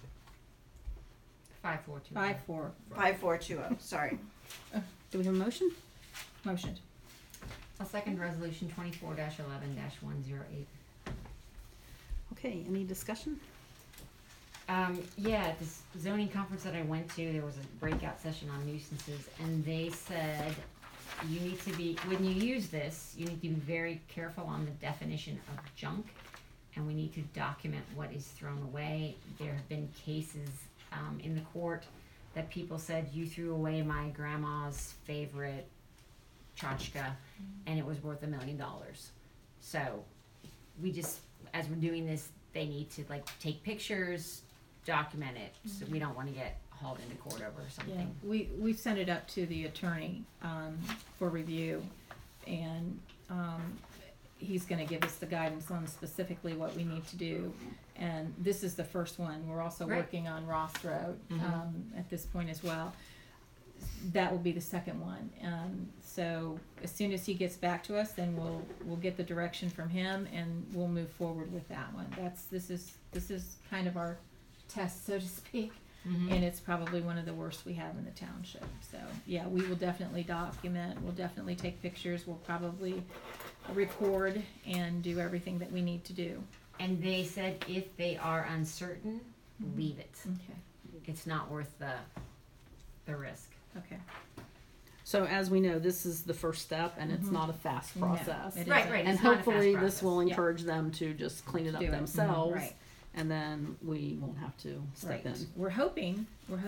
542. 5-4. 5420, sorry. Do we have a motion? Motion. I'll second resolution 24-11-108. Okay, any discussion? Yeah, at this zoning conference that I went to, there was a breakout session on nuisances, and they said you need to be, when you use this, you need to be very careful on the definition of junk, and we need to document what is thrown away. There have been cases in the court that people said, you threw away my grandma's favorite tchotchke, and it was worth $1 million. So we just, as we're doing this, they need to like take pictures, document it, so we don't want to get hauled into court over Yeah, something. we sent it up to the attorney, for review, and, he's gonna give us the guidance on specifically what we need to do. And this is the first one. We're also Right. working on Ross Road, Mhm. at this point as well. That will be the second one. So as soon as he gets back to us, then we'll get the direction from him and we'll move forward with that one. This is kind of our test, so to speak. Mhm. And it's probably one of the worst we have in the township. So, yeah, we will definitely document, we'll definitely take pictures, we'll probably record and do everything that we need to do. And they said if they are uncertain, leave it. Okay, It's not worth the risk. okay. So as we know, this is the first step and it's Mhm. not a fast No, process. it Right, isn't. right. And It's not a fast hopefully this process. will Yeah. encourage them to just clean it up Do it. Mhm. themselves. Right. And then we won't have to step Right. in. We're hoping.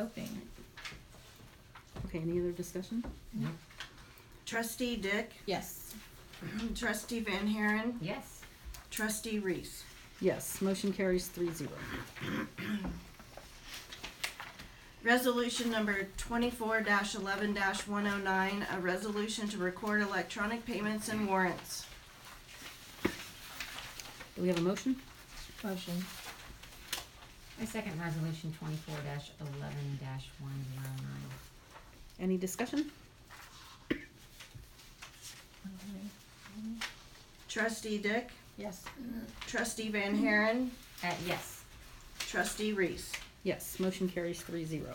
Okay, any other discussion? Trustee Dick, Yes. Trustee Van Haren, Yes. Trustee Reese. Yes, motion carries 3-0. Resolution number 24-11-109, a resolution to record electronic payments and warrants. Do we have a motion? Motion. I second resolution 24-11-109. Any discussion? Trustee Dick, Yes. Trustee Van Haren, Yes. Trustee Reese. Yes, motion carries 3-0.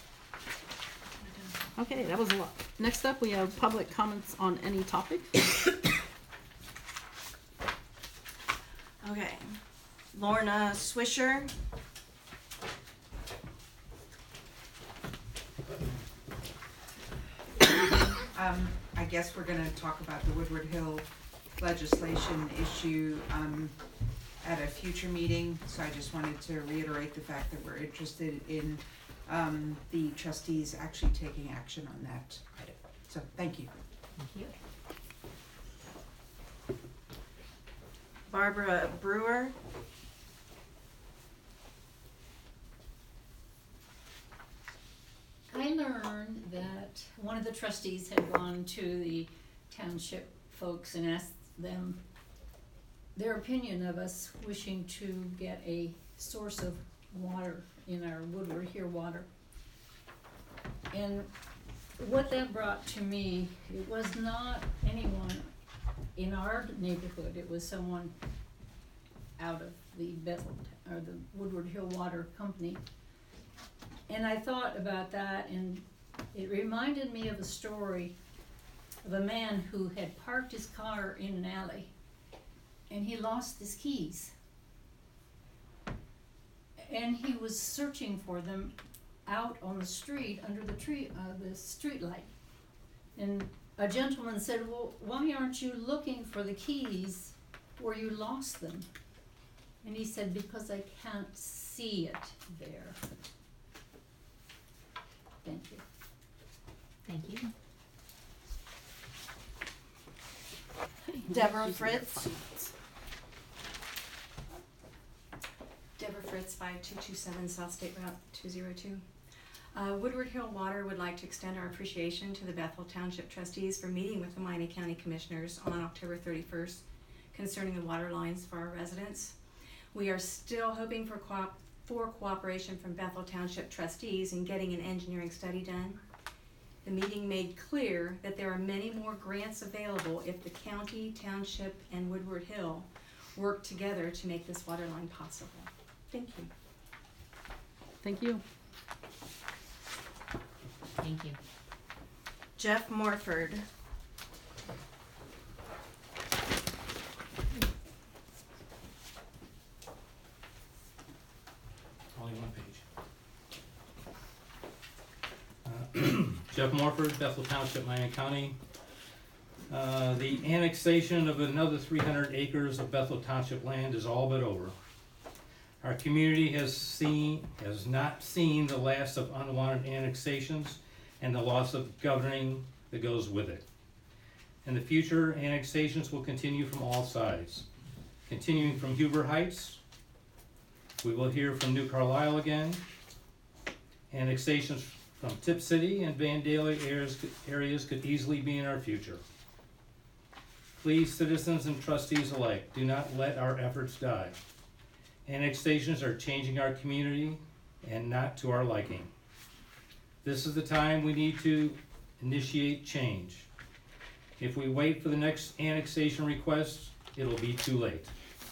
Okay, that was a lot. Next up, we have public comments on any topic. Okay. Lorna Swisher. I guess we're gonna talk about the Woodward Hill legislation issue, at a future meeting. So I just wanted to reiterate the fact that we're interested in, the trustees actually taking action on that item. So, thank you. Thank you. Barbara Brewer. I learned that one of the trustees had gone to the township folks and asked them their opinion of us wishing to get a source of water in our Woodward here water. And what that brought to me, it was not anyone in our neighborhood, it was someone out of the Bethel, or the Woodward Hill Water Company. And I thought about that, and it reminded me of a story of a man who had parked his car in an alley, and he lost his keys. And he was searching for them out on the street under the street light. And a gentleman said, "Well, why aren't you looking for the keys where you lost them?" And he said, "Because I can't see it there." Thank you. Thank you. Deborah Fritz. Deborah Fritz, 5227 South State Route 202. Woodward Hill Water would like to extend our appreciation to the Bethel Township trustees for meeting with the Miami County Commissioners on October 31st concerning the water lines for our residents. We are still hoping for cooperation from Bethel Township trustees in getting an engineering study done. The meeting made clear that there are many more grants available if the county, township, and Woodward Hill work together to make this water line possible. Thank you. Thank you. Thank you. Jeff Morford. Only one page. Jeff Morford, Bethel Township, Miami County. The annexation of another 300 acres of Bethel Township land is all but over. Our community has not seen the last of unwanted annexations and the loss of governing that goes with it. In the future, annexations will continue from all sides. Continuing from Huber Heights, we will hear from New Carlisle again. Annexations from Tip City and Vandalia areas could easily be in our future. Please, citizens and trustees alike, do not let our efforts die. Annexations are changing our community and not to our liking. This is the time we need to initiate change. If we wait for the next annexation request, it'll be too late.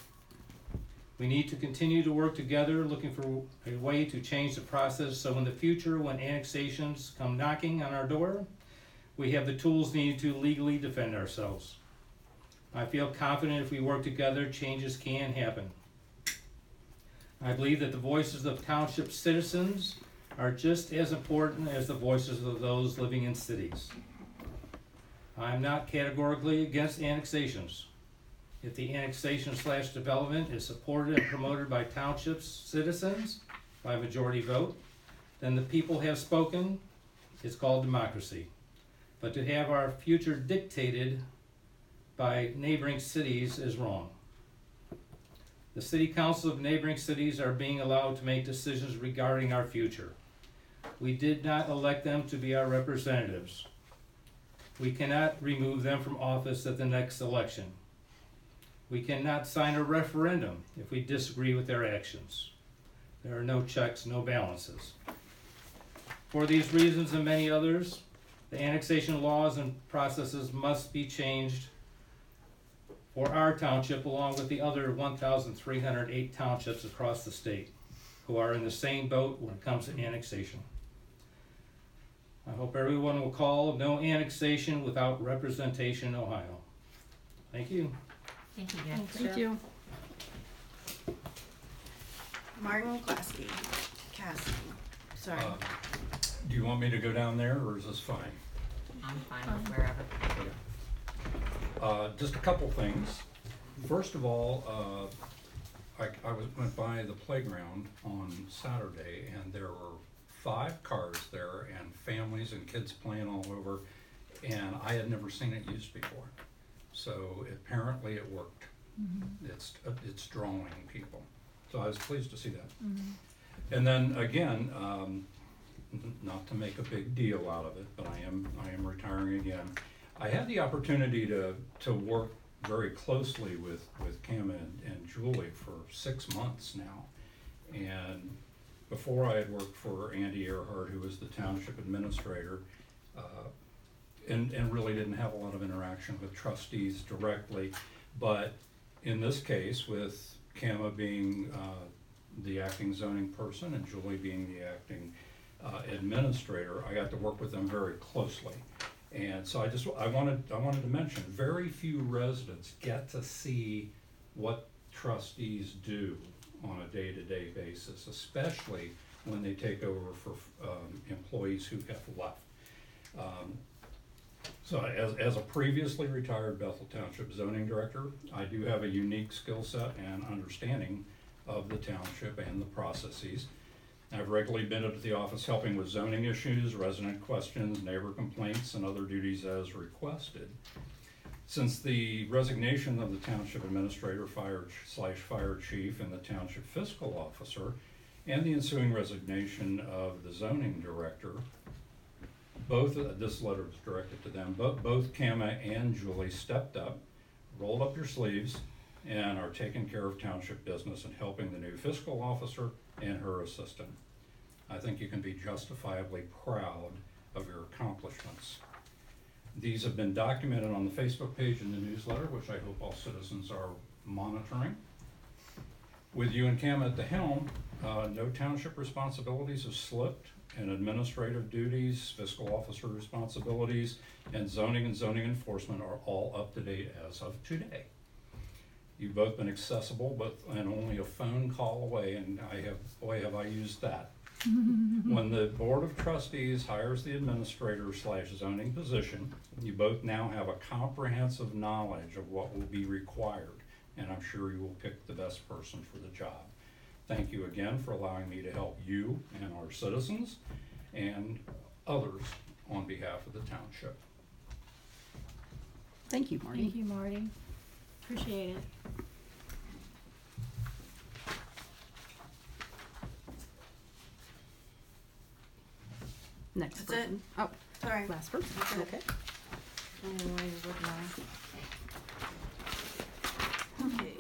We need to continue to work together, looking for a way to change the process so in the future, when annexations come knocking on our door, we have the tools needed to legally defend ourselves. I feel confident if we work together, changes can happen. I believe that the voices of township citizens are just as important as the voices of those living in cities. I am not categorically against annexations. If the annexation/development is supported and promoted by township citizens by majority vote, then the people have spoken. It's called democracy. But to have our future dictated by neighboring cities is wrong. The city councils of neighboring cities are being allowed to make decisions regarding our future. We did not elect them to be our representatives. We cannot remove them from office at the next election. We cannot sign a referendum if we disagree with their actions. There are no checks, no balances. For these reasons and many others, the annexation laws and processes must be changed for our township, along with the other 1,308 townships across the state who are in the same boat when it comes to annexation. I hope everyone will call no annexation without representation in Ohio. Thank you. Thank you, Jeff. Thank you. Martin Cassidy. Sorry. Do you want me to go down there, or is this fine? I'm fine with wherever. Just a couple things. First of all, I went by the playground on Saturday, and there were 5 cars there, and families and kids playing all over, and I had never seen it used before. So apparently it worked. It's drawing people. So I was pleased to see that. And then again, not to make a big deal out of it, but I am retiring again. I had the opportunity to work very closely with Cam and Julie for 6 months now, and before I had worked for Andy Earhart, who was the township administrator, and really didn't have a lot of interaction with trustees directly. But in this case, with Kama being the acting zoning person and Julie being the acting administrator, I got to work with them very closely. And so I wanted to mention, very few residents get to see what trustees do on a day-to-day basis, especially when they take over for employees who have left. So as a previously retired Bethel Township zoning director, I do have a unique skill set and understanding of the township and the processes. I've regularly been at the office helping with zoning issues, resident questions, neighbor complaints, and other duties as requested. Since the resignation of the township administrator, fire chief, and the township fiscal officer, and the ensuing resignation of the zoning director, both, this letter is directed to them, both Kama and Julie stepped up, rolled up your sleeves, and are taking care of township business and helping the new fiscal officer and her assistant. I think you can be justifiably proud of your accomplishments. These have been documented on the Facebook page and the newsletter, which I hope all citizens are monitoring. With you and Kama at the helm, no township responsibilities have slipped, and administrative duties, fiscal officer responsibilities, and zoning enforcement are all up to date as of today. You've both been accessible, and only a phone call away, and boy have I used that. When the Board of Trustees hires the administrator/zoning position, you both now have a comprehensive knowledge of what will be required, and I'm sure you will pick the best person for the job. Thank you again for allowing me to help you and our citizens and others on behalf of the township. Thank you, Marty. Thank you, Marty. Appreciate it. Next That's it? person. Oh, Sorry. last person. That's it. Okay. Okay.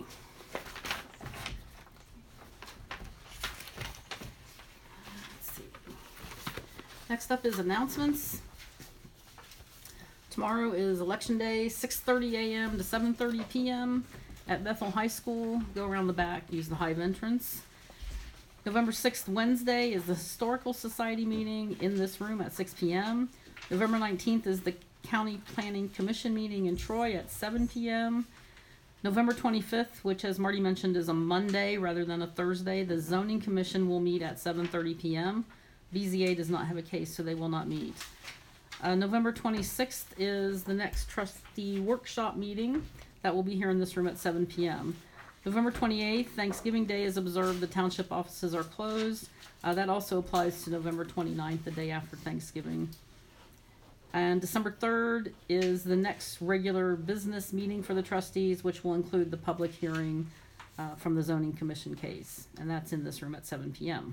Let's see. Next up is announcements. Tomorrow is Election Day, 6:30 a.m. to 7:30 p.m. at Bethel High School. Go around the back, use the Hive entrance. November 6th, Wednesday, is the Historical Society meeting in this room at 6 p.m. November 19th is the County Planning Commission meeting in Troy at 7 p.m. November 25th, which as Marty mentioned is a Monday rather than a Thursday, the Zoning Commission will meet at 7:30 p.m. BZA does not have a case, so they will not meet. November 26th is the next trustee workshop meeting that will be here in this room at 7 p.m. November 28th, Thanksgiving Day is observed. The township offices are closed. That also applies to November 29th, the day after Thanksgiving. And December 3rd is the next regular business meeting for the trustees, which will include the public hearing from the Zoning Commission case. And that's in this room at 7 p.m.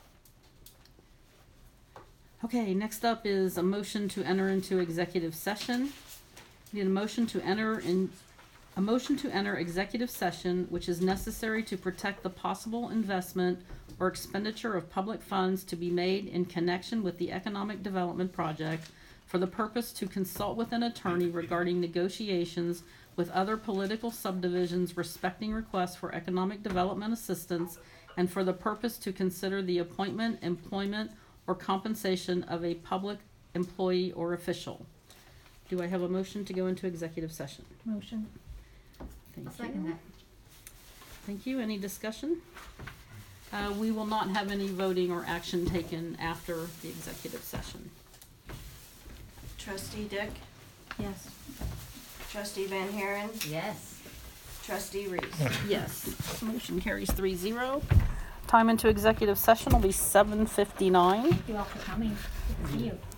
Okay, next up is a motion to enter into executive session. We need a motion to enter executive session, which is necessary to protect the possible investment or expenditure of public funds to be made in connection with the economic development project for the purpose to consult with an attorney regarding negotiations with other political subdivisions respecting requests for economic development assistance, and for the purpose to consider the appointment, employment, or compensation of a public employee or official. Do I have a motion to go into executive session? Motion. Thank I'll second you. that. Thank you. Any discussion? We will not have any voting or action taken after the executive session. Trustee Dick, Yes. Trustee Van Haren, Yes. Trustee Reese. Yes. Motion carries 3-0. Time into executive session will be 7:59. Thank you all for coming. Good to see you.